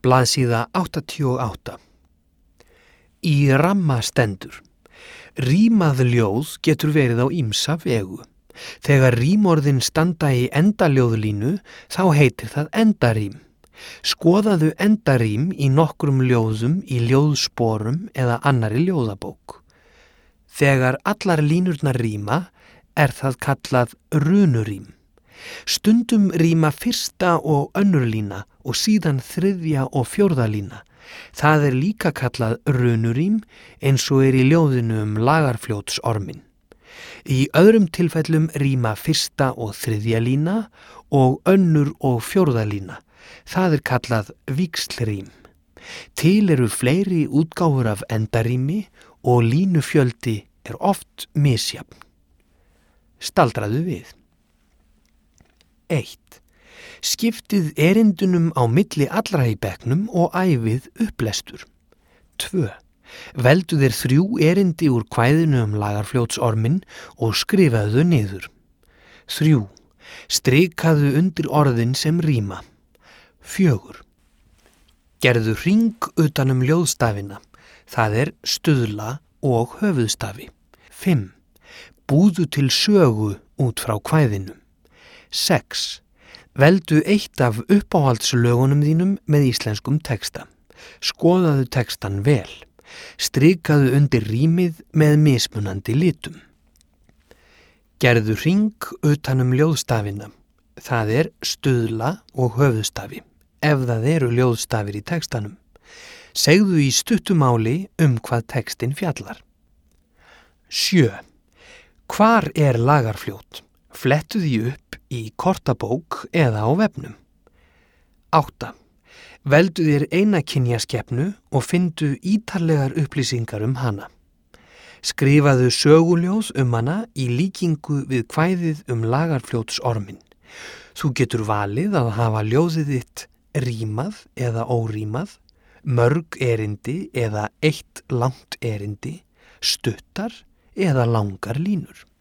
Blaðsíða 88. Í ramma stendur: Rímað ljóð getur verið á ýmsa vegu. Þegar rímorðin standa í endaljóðlínu þá heitir það endarím. Skoðaðu endarím í nokkrum ljóðum í ljóðsporum eða annarri ljóðabók. Þegar allar línurnar ríma það kallað runurím. Stundum ríma fyrsta og önnur lína og síðan þriðja og fjórða lína. Það líka kallað runurím eins og í ljóðinu Lagarfljótsorminn. Í öðrum tilfellum ríma fyrsta og þriðja lína og önnur og fjórða lína. Það kallað víxlrím. Til eru fleiri útgáfur af endarími og línufjöldi oft misjafn. Staldraðu við. 1. Skiptið erindunum á milli allra í bekknum og æfið upplestur. 2. Veldu þér 3 erindi úr kvæðinu Lagarfljótsorminn og skrifaðu þau niður. 3. Strikaðu undir orðin sem ríma. 4. Gerðu hring utan ljóðstafina. Það stuðla og höfuðstafi. 5. Búðu til sögu út frá kvæðinu. 6. Veldu eitt af uppáhaldslögunum þínum með íslenskum texta. Skoðaðu textan vel. Strikaðu undir rímið með mismunandi litum. Gerðu hring utan ljóðstafina. Það stuðla og höfuðstafi, ef það eru ljóðstafir í textanum. Segðu í stuttu máli hvað textin fjallar. 7. Hvar Lagarfljót? Flettu því upp í kortabók eða á vefnum. 8. Veldu þér eina kynjaskepnu og findu ítarlegar upplýsingar hana. Skrifaðu söguljóð hana í líkingu við kvæðið Lagarfljótsorminn. Þú getur valið að hafa ljóðið þitt rímað eða órímað, mörg erindi eða eitt langt erindi, stuttar eða langar línur.